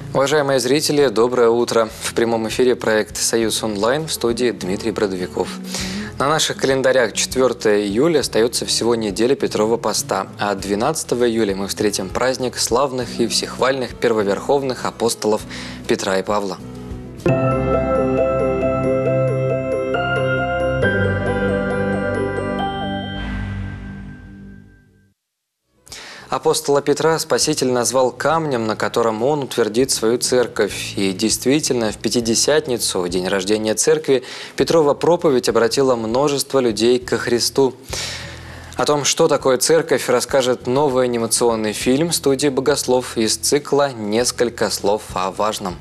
Уважаемые зрители, доброе утро. В прямом эфире проект «Союз онлайн», в студии Дмитрий Бродовиков. На наших календарях 4 июля остается всего неделя Петрова поста, а 12 июля мы встретим праздник славных и всехвальных первоверховных апостолов Петра и Павла. Апостола Петра Спаситель назвал камнем, на котором он утвердит свою церковь. И действительно, в Пятидесятницу, в день рождения церкви, Петрова проповедь обратила множество людей ко Христу. О том, что такое церковь, расскажет новый анимационный фильм студии «Богослов» из цикла «Несколько слов о важном».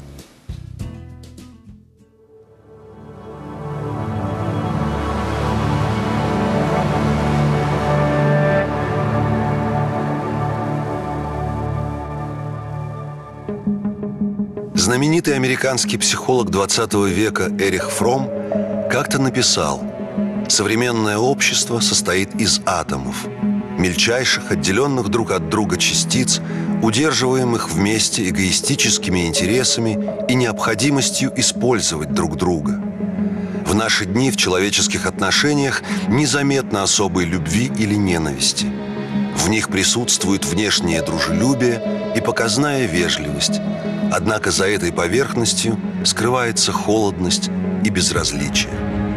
Знаменитый американский психолог 20 века Эрих Фромм как-то написал: «Современное общество состоит из атомов, мельчайших, отделенных друг от друга частиц, удерживаемых вместе эгоистическими интересами и необходимостью использовать друг друга. В наши дни в человеческих отношениях незаметно особой любви или ненависти. В них присутствует внешнее дружелюбие и показная вежливость. Однако за этой поверхностью скрывается холодность и безразличие».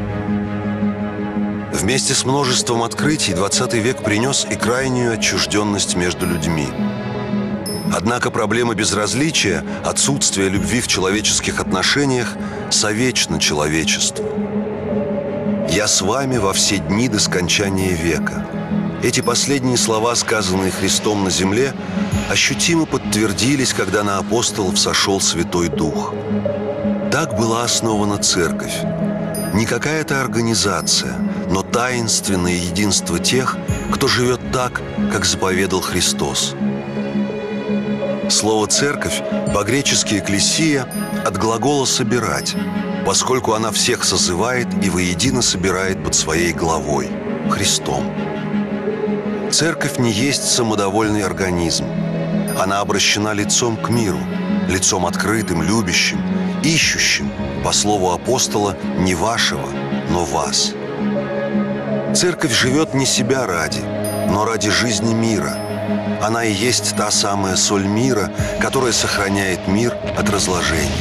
Вместе с множеством открытий 20 век принес и крайнюю отчужденность между людьми. Однако проблема безразличия, отсутствия любви в человеческих отношениях совечна человечеству. «Я с вами во все дни до скончания века». Эти последние слова, сказанные Христом на земле, ощутимо подтвердились, когда на апостолов сошел Святой Дух. Так была основана церковь. Не какая-то организация, но таинственное единство тех, кто живет так, как заповедал Христос. Слово «церковь» по-гречески «экклесия» от глагола «собирать», поскольку она всех созывает и воедино собирает под своей главой – Христом. Церковь не есть самодовольный организм. Она обращена лицом к миру, лицом открытым, любящим, ищущим, по слову апостола, не вашего, но вас. Церковь живет не себя ради, но ради жизни мира. Она и есть та самая соль мира, которая сохраняет мир от разложения.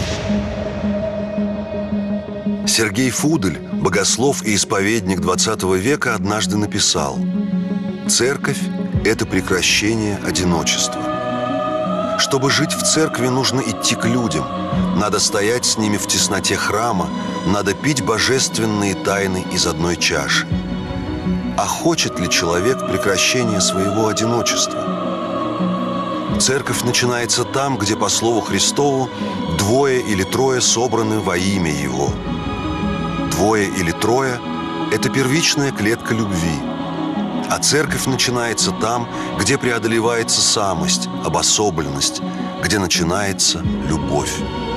Сергей Фудель, богослов и исповедник 20 века, однажды написал: «Церковь – это прекращение одиночества. Чтобы жить в церкви, нужно идти к людям, надо стоять с ними в тесноте храма, надо пить божественные тайны из одной чаши. А хочет ли человек прекращения своего одиночества? Церковь начинается там, где, по слову Христову, двое или трое собраны во имя Его. Двое или трое – это первичная клетка любви. А церковь начинается там, где преодолевается самость, обособленность, где начинается любовь.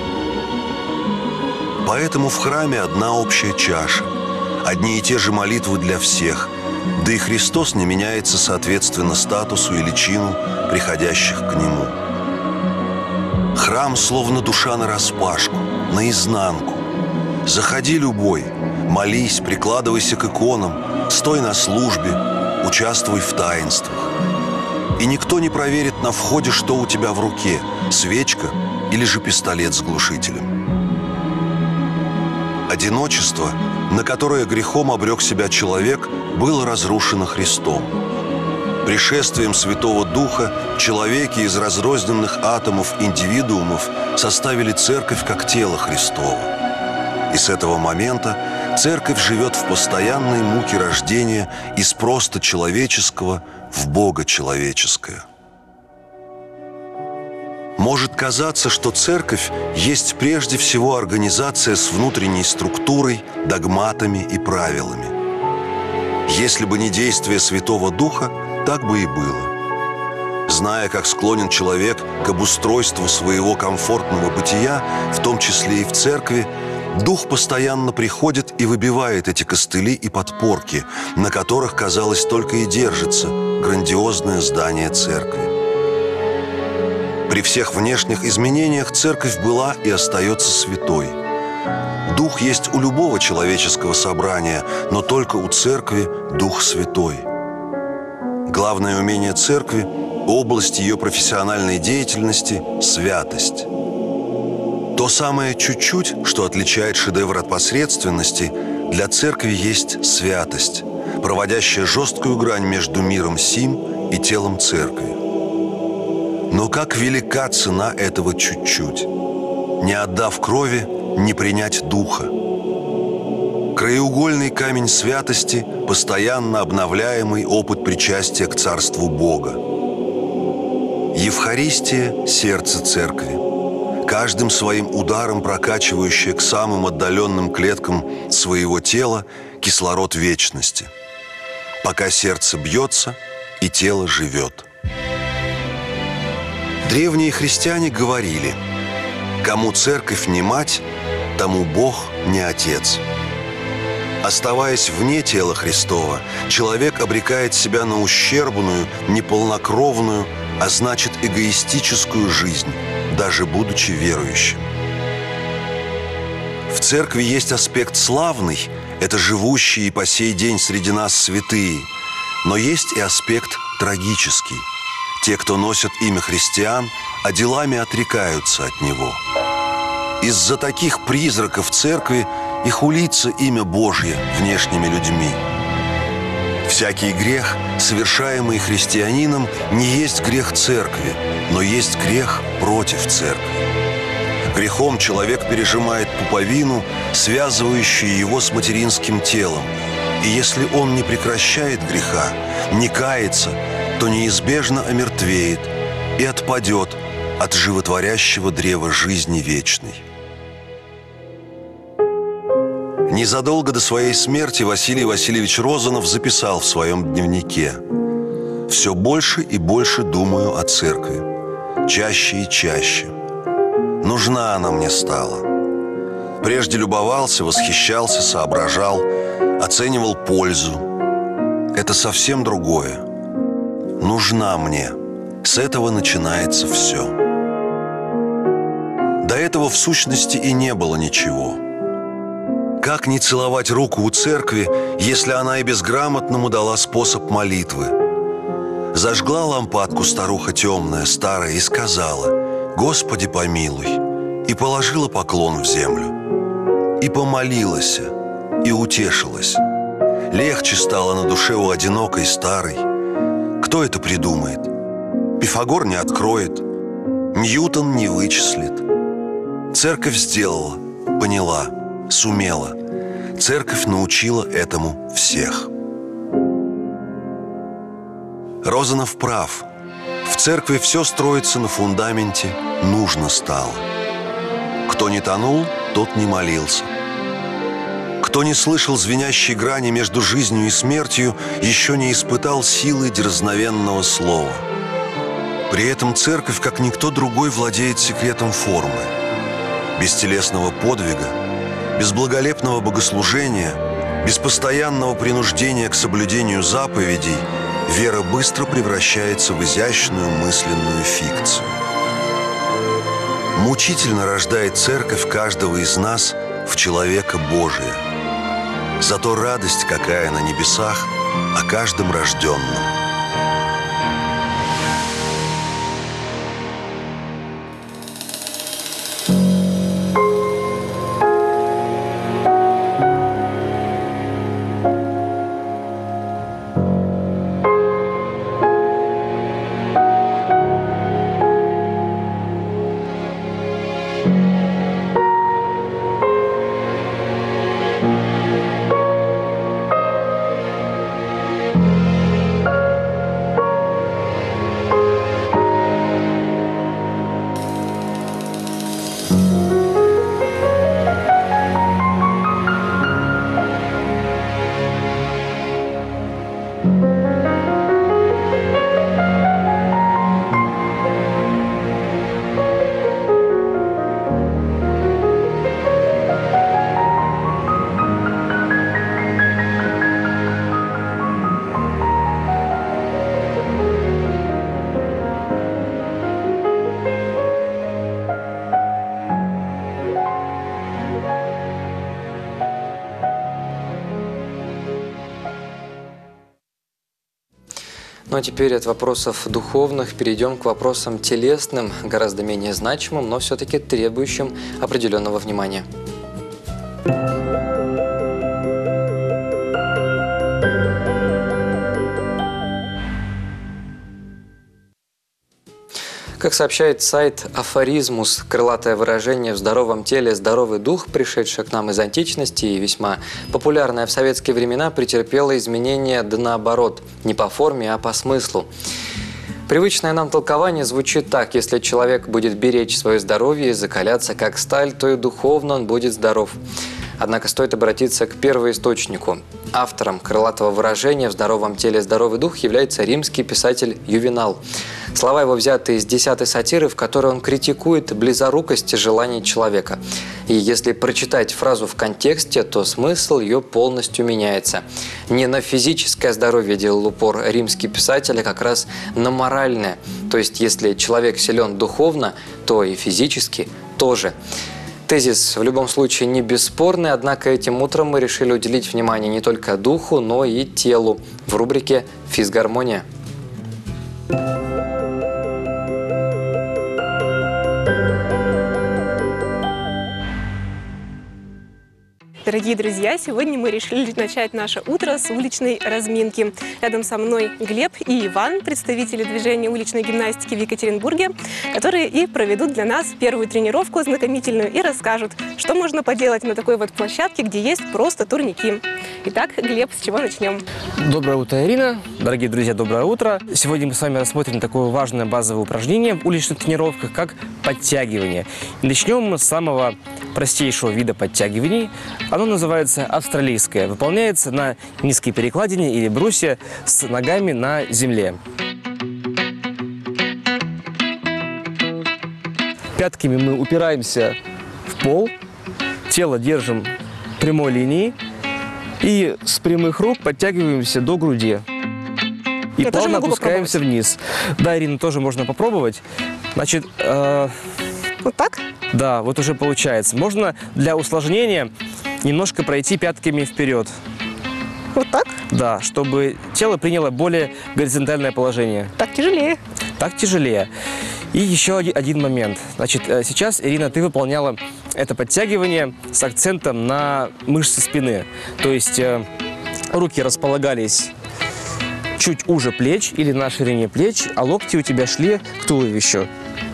Поэтому в храме одна общая чаша, одни и те же молитвы для всех, да и Христос не меняется соответственно статусу или чину приходящих к Нему. Храм словно душа нараспашку, наизнанку. Заходи любой, молись, прикладывайся к иконам, стой на службе, участвуй в таинствах. И никто не проверит на входе, что у тебя в руке – свечка или же пистолет с глушителем. Одиночество, на которое грехом обрек себя человек, было разрушено Христом. Пришествием Святого Духа человеки из разрозненных атомов индивидуумов составили церковь как тело Христово. И с этого момента церковь живет в постоянной муке рождения из просто человеческого в Бога человеческое. Может казаться, что церковь есть прежде всего организация с внутренней структурой, догматами и правилами. Если бы не действие Святого Духа, так бы и было. Зная, как склонен человек к обустройству своего комфортного бытия, в том числе и в церкви, Дух постоянно приходит и выбивает эти костыли и подпорки, на которых, казалось, только и держится грандиозное здание церкви. При всех внешних изменениях церковь была и остается святой. Дух есть у любого человеческого собрания, но только у церкви Дух Святой. Главное умение церкви – область ее профессиональной деятельности – святость. То самое чуть-чуть, что отличает шедевр от посредственности, для церкви есть святость, проводящая жесткую грань между миром сим и телом церкви. Но как велика цена этого чуть-чуть? Не отдав крови, не принять духа. Краеугольный камень святости – постоянно обновляемый опыт причастия к Царству Бога. Евхаристия – сердце церкви, каждым своим ударом прокачивающая к самым отдаленным клеткам своего тела кислород вечности, пока сердце бьется и тело живет. Древние христиане говорили: «Кому церковь не мать, тому Бог не отец». Оставаясь вне тела Христова, человек обрекает себя на ущербную, неполнокровную, а значит эгоистическую жизнь, даже будучи верующим. В церкви есть аспект славный, это живущие и по сей день среди нас святые, но есть и аспект трагический. Те, кто носят имя христиан, а делами отрекаются от него. Из-за таких призраков церкви и хулится имя Божье внешними людьми. Всякий грех, совершаемый христианином, не есть грех церкви, но есть грех против церкви. Грехом человек пережимает пуповину, связывающую его с материнским телом. И если он не прекращает греха, не кается, то неизбежно омертвеет и отпадет от животворящего древа жизни вечной. Незадолго до своей смерти Василий Васильевич Розанов записал в своем дневнике: «Все больше и больше думаю о церкви, чаще и чаще. Нужна она мне стала. Прежде любовался, восхищался, соображал, оценивал пользу. Это совсем другое. Нужна мне. С этого начинается все». До этого в сущности и не было ничего. Как не целовать руку у церкви, если она и безграмотному дала способ молитвы? Зажгла лампадку старуха темная, старая, и сказала: «Господи, помилуй», и положила поклон в землю. И помолилась, и утешилась. Легче стало на душе у одинокой старой. Кто это придумает? Пифагор не откроет, Ньютон не вычислит. Церковь сделала, поняла, сумела. Церковь научила этому всех. Розанов прав. В церкви все строится на фундаменте «нужно стало». Кто не тонул, тот не молился. Кто не слышал звенящей грани между жизнью и смертью, еще не испытал силы дерзновенного слова. При этом церковь, как никто другой, владеет секретом формы. Без телесного подвига, без благолепного богослужения, без постоянного принуждения к соблюдению заповедей вера быстро превращается в изящную мысленную фикцию. Мучительно рождает церковь каждого из нас в человека Божия. Зато радость какая на небесах о каждом рожденном. Ну а теперь от вопросов духовных перейдем к вопросам телесным, гораздо менее значимым, но все-таки требующим определенного внимания. Как сообщает сайт «Афоризмус», крылатое выражение «в здоровом теле здоровый дух», пришедшее к нам из античности и весьма популярное в советские времена, претерпело изменения да наоборот, не по форме, а по смыслу. Привычное нам толкование звучит так: если человек будет беречь свое здоровье и закаляться как сталь, то и духовно он будет здоров. Однако стоит обратиться к первоисточнику. Автором крылатого выражения «в здоровом теле здоровый дух» является римский писатель Ювенал. Слова его взяты из 10-й сатиры, в которой он критикует близорукость желаний человека. И если прочитать фразу в контексте, то смысл ее полностью меняется. Не на физическое здоровье делал упор римский писатель, а как раз на моральное. То есть, если человек силен духовно, то и физически тоже. Тезис в любом случае не бесспорный, однако этим утром мы решили уделить внимание не только духу, но и телу в рубрике «Физгармония». Дорогие друзья, сегодня мы решили начать наше утро с уличной разминки. Рядом со мной Глеб и Иван, представители движения уличной гимнастики в Екатеринбурге, которые и проведут для нас первую тренировку ознакомительную и расскажут, что можно поделать на такой вот площадке, где есть просто турники. Итак, Глеб, с чего начнем? Доброе утро, Ирина. Дорогие друзья, доброе утро. Сегодня мы с вами рассмотрим такое важное базовое упражнение в уличных тренировках, как подтягивание. И начнем мы с самого простейшего вида подтягиваний. Оно называется австралийское. Выполняется на низкой перекладине или брусе с ногами на земле. Пятками мы упираемся в пол, тело держим прямой линией и с прямых рук подтягиваемся до груди. И плавно опускаемся вниз. Да, Ирина, тоже можно попробовать. Значит, вот так? Да, вот уже получается. Можно для усложнения немножко пройти пятками вперед. Вот так? Да, чтобы тело приняло более горизонтальное положение. Так тяжелее. Так тяжелее. И еще один момент. Значит, сейчас, Ирина, ты выполняла это подтягивание с акцентом на мышцы спины. То есть руки располагались чуть уже плеч или на ширине плеч, а локти у тебя шли к туловищу.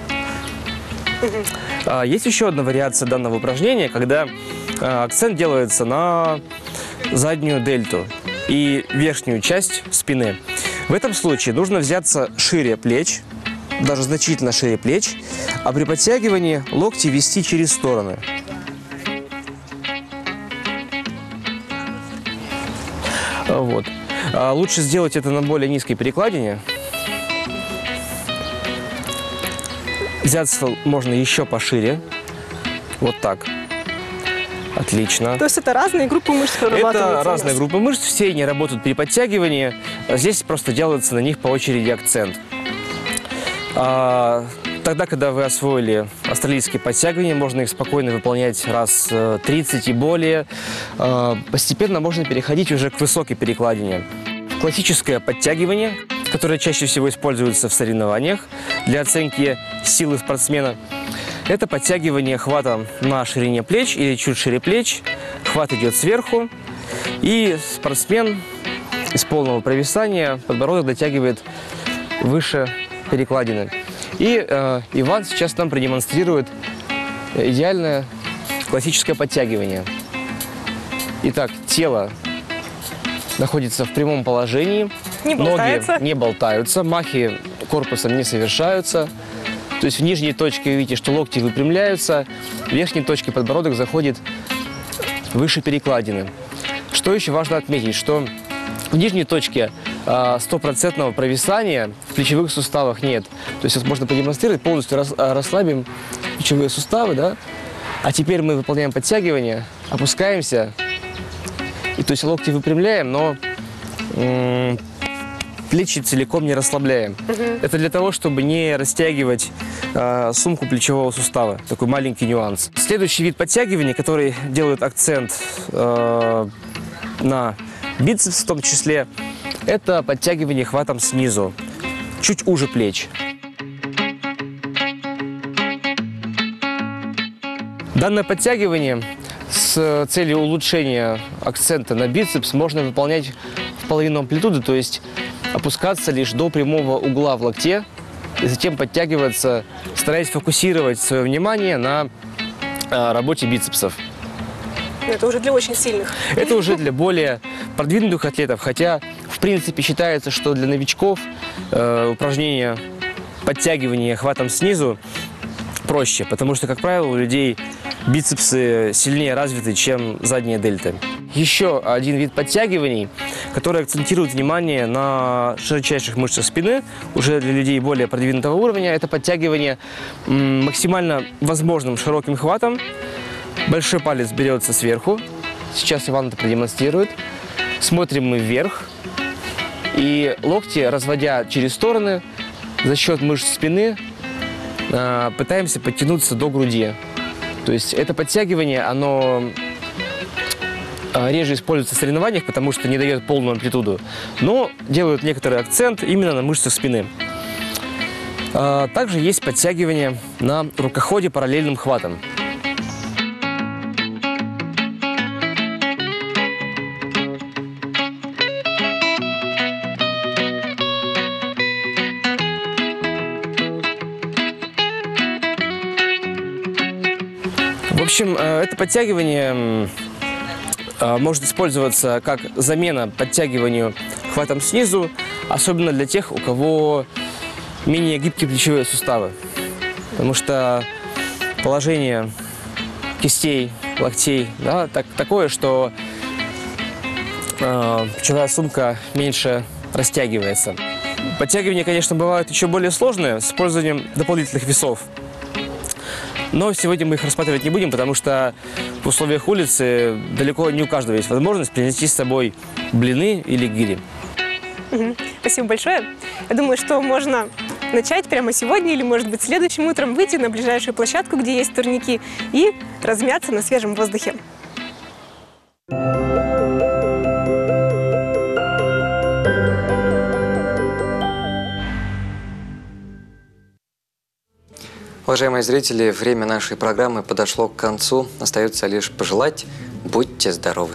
Есть еще одна вариация данного упражнения, когда акцент делается на заднюю дельту и верхнюю часть спины. В этом случае нужно взяться шире плеч, даже значительно шире плеч, а при подтягивании локти вести через стороны. Вот. Лучше сделать это на более низкой перекладине. Взяться можно еще пошире. Вот так. Отлично. То есть это разные группы мышц прорабатываются? Это разные группы мышц. Все они работают при подтягивании. Здесь просто делается на них по очереди акцент. Тогда, когда вы освоили австралийские подтягивания, можно их спокойно выполнять раз 30 и более. Постепенно можно переходить уже к высокой перекладине. Классическое подтягивание, которое чаще всего используется в соревнованиях для оценки силы спортсмена, это подтягивание хвата на ширине плеч или чуть шире плеч. Хват идет сверху, и спортсмен из полного провисания подбородок дотягивает выше перекладины. И Иван сейчас нам продемонстрирует идеальное классическое подтягивание. Итак, тело находится в прямом положении, ноги не болтаются, махи корпусом не совершаются. То есть в нижней точке вы видите, что локти выпрямляются, в верхней точке подбородок заходит выше перекладины. Что еще важно отметить, что в нижней точке стопроцентного провисания в плечевых суставах нет. То есть можно продемонстрировать, полностью расслабим плечевые суставы, да? А теперь мы выполняем подтягивание, опускаемся, и то есть локти выпрямляем, но плечи целиком не расслабляем. Это для того, чтобы не растягивать сумку плечевого сустава. Такой маленький нюанс. Следующий вид подтягивания, который делает акцент на бицепс в том числе, Это подтягивание хватом снизу, чуть уже плеч. Данное подтягивание с целью улучшения акцента на бицепс можно выполнять в половину амплитуды, то есть опускаться лишь до прямого угла в локте и затем подтягиваться, стараясь фокусировать свое внимание на работе бицепсов. Это уже для очень сильных. Это уже для более продвинутых атлетов, хотя в принципе считается, что для новичков упражнение подтягивания хватом снизу проще, потому что, как правило, у людей бицепсы сильнее развиты, чем задняя дельта. Еще один вид подтягиваний, который акцентирует внимание на широчайших мышцах спины, уже для людей более продвинутого уровня, это подтягивание максимально возможным широким хватом. Большой палец берется сверху. Сейчас Иван это продемонстрирует. Смотрим мы вверх. И локти, разводя через стороны, за счет мышц спины пытаемся подтянуться до груди. То есть это подтягивание, оно реже используется в соревнованиях, потому что не дает полную амплитуду, но делают некоторый акцент именно на мышцах спины. Также есть подтягивание на рукоходе параллельным хватом. В общем, это подтягивание может использоваться как замена подтягиванию хватом снизу, особенно для тех, у кого менее гибкие плечевые суставы. Потому что положение кистей, локтей, да, такое, что плечевая сумка меньше растягивается. Подтягивания, конечно, бывают еще более сложные, с использованием дополнительных весов. Но сегодня мы их рассматривать не будем, потому что в условиях улицы далеко не у каждого есть возможность принести с собой блины или гири. Спасибо большое. Я думаю, что можно начать прямо сегодня или, может быть, следующим утром выйти на ближайшую площадку, где есть турники, и размяться на свежем воздухе. Уважаемые зрители, время нашей программы подошло к концу. Остается лишь пожелать: будьте здоровы!